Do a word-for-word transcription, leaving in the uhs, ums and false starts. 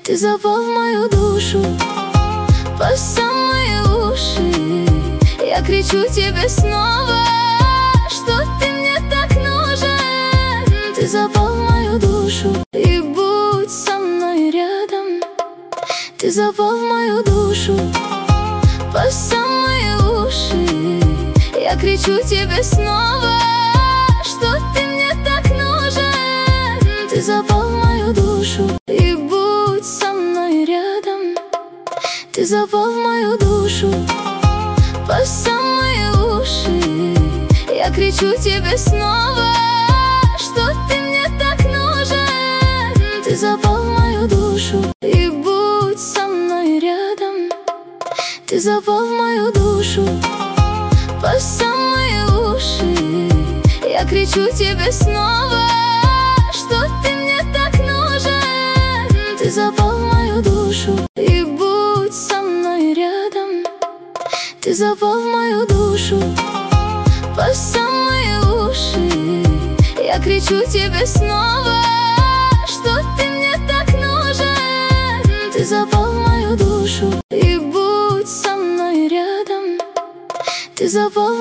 Ты запал в мою душу по самые уши. Я кричу тебе снова, что ты мне так нужен. Ты запал в мою душу, и будь со мной рядом. Ты запал в мою душу по самые уши. Я кричу тебе снова, что ты мне так нужен. Ты запал в мою душу, и будь со мной рядом. Ты запал в мою душу по самые уши. Я кричу тебе снова, что ты мне так нужен. Ты запал в мою душу, и будь со мной рядом. Ты запал в мою душу по самые уши. Я кричу тебе снова, что ты мне так нужен. Ты запал в мою душу, и будь со мной рядом. Ты запал в мою душу по самые уши. Я кричу тебе снова, что ты мне так нужен. Ты запал в мою душу, и будь со мной рядом. Ты запал